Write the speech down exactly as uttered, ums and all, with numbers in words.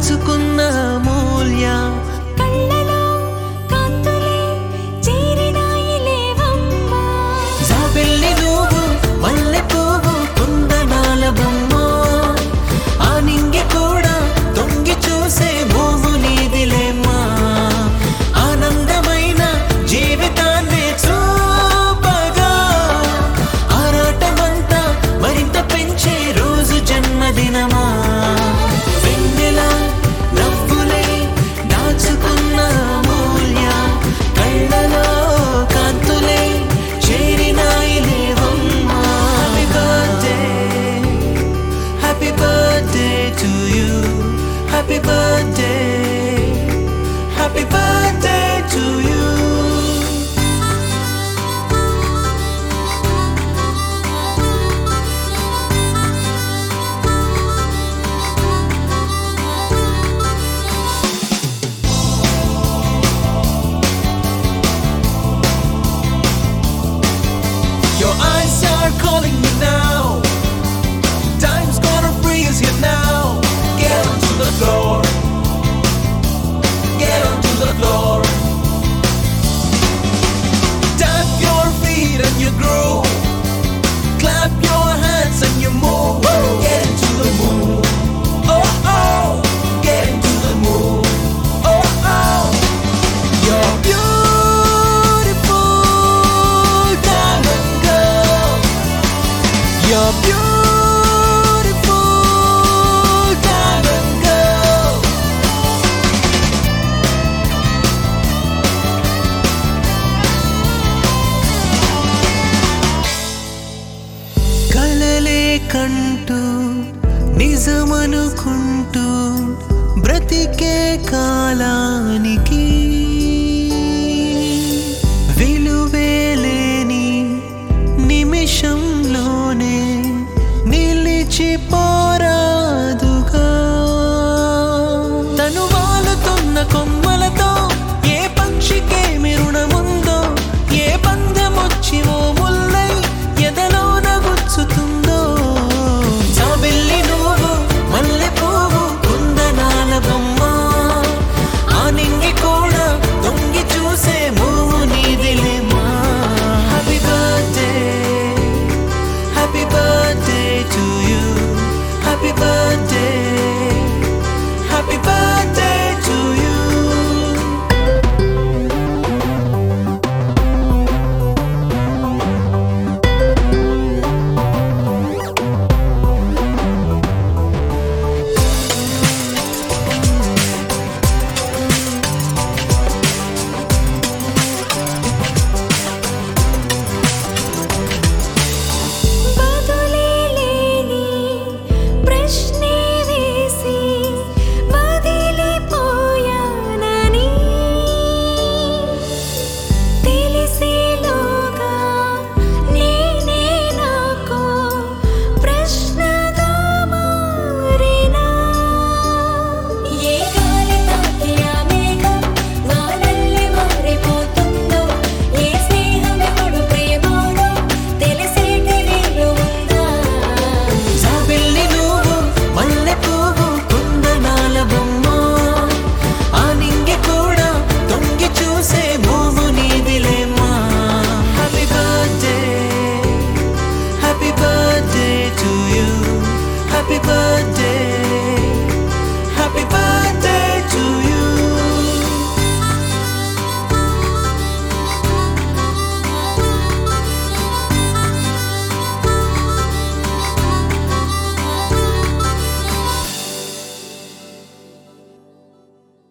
దాచుకున్న మూల్య కళ్ళలో కాంతులే చేరినాయి లేవమ్మా జాబిల్లి నువ్వు మల్లె పువ్వు కుందనాల బొమ్మ ఆ నింగి కూడా తొంగి చూసే మోము నీదిలేమ్మా ఆనందమైన జీవితాన్ని చూపగా ఆరాటమంతా మరింత పెంచే రోజు జన్మదినమా వెన్నెల నవ్వులే దాచుకున్న మూల్య కళ్ళలో కాంతులే చేరినాయి లేవమ్మా happy birthday happy birthday to you happy birthday happy birthday to you Your eyes are calling me now. Time's gonna freeze you now. Get onto the floor. Get onto the floor. Tap your feet and you groove. Clap your hands and you move. Get into the mood. Oh oh. Get into the mood. Oh oh. You're beautiful, diamond girl. You're beautiful, diamond girl. కలలే కంటూ నిజమనుకుంటూ బ్రతికే కాలానికి విలువేలేని నిమిషంలోనే నిలిచిపోరాదుగా తను వాలుతున్న కొమ్మ